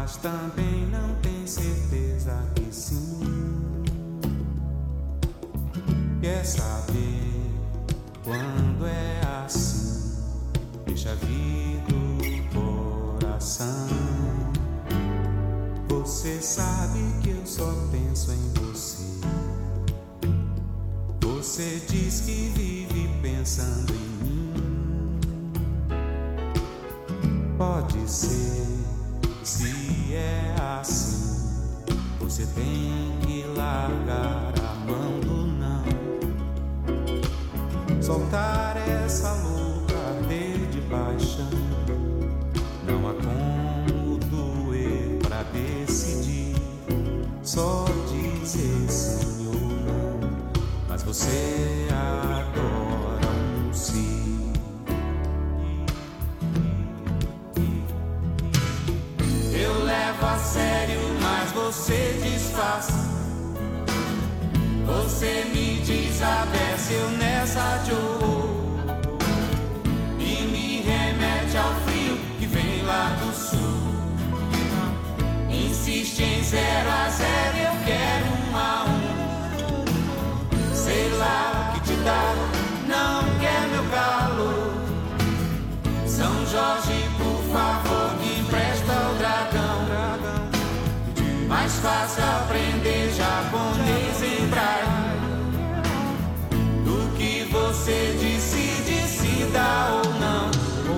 mas também não tem certeza que sim. Quer saber quando é assim? Deixa vir do coração. Você sabe que eu só penso em você. Você diz que vive pensando em mim. Pode ser, se é assim, você tem que largar a mão do não. Soltar essa louca arder de paixão. Não há como doer pra decidir. Só dizer sim ou não. Mas você adora um sim. Eu levo a sério, mas você disfarça. Você me desabece, eu nessa de horror. E me remete ao frio que vem lá do sul. Insiste em 0 a 0, eu quero 1 a 1. Sei lá o que te dá, não quer meu calor. São Jorge, por favor, me empresta o dragão. Mais fácil aprender japonês em braille do que você decide se dá ou não.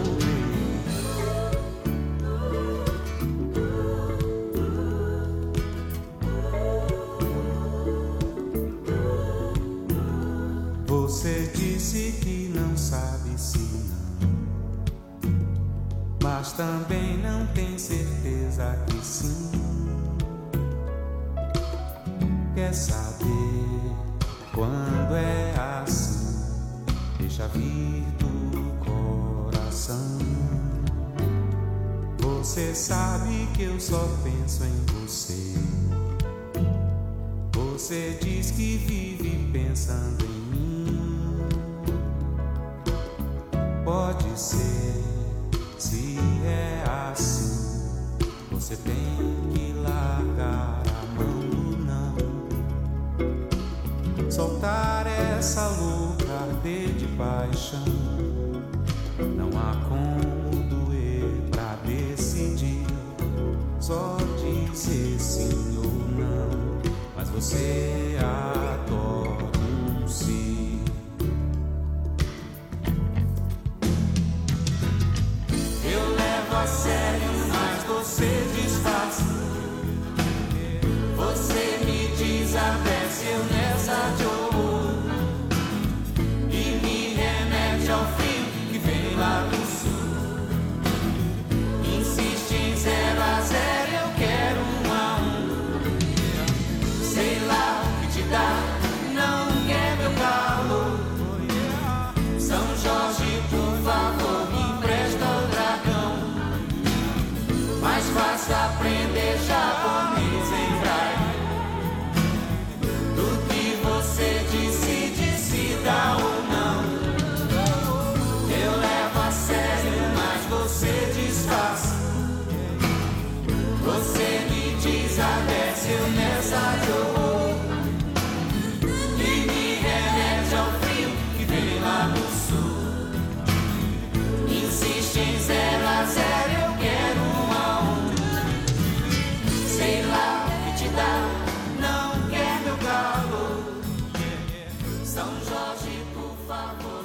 Você disse que não sabe se não, mas também não tem certeza que sim. Quer saber quando é assim? Deixa vir do coração. Você sabe que eu só penso em você. Você diz que vive pensando em mim. Pode ser, se é assim, você tem que largar a mão do não. Soltar essa louca arder de paixão. Não há como doer pra decidir. Só dizer sim ou não. Mas você adora um sim. Eu levo a sério, mas você disfarça. Você me desabece, eu nessa de horror. E me remete ao frio que vem lá do sul. Insiste em 0 a 0, eu quero 1 a 1. Sei lá o que te dá, não quer meu calor. São Jorge, por favor, me empresta o dragão. Mais fácil aprender japonês em braille do que você decide se dá ou não. Eu levo a sério, mas você disfarça. Você me desabece, eu nessa de horror. E me remete ao frio que vem lá do sul. Insiste em 0 a 0, eu quero 1 a 1. Sei lá o que te dá, não quer meu calor. São Jorge, por favor.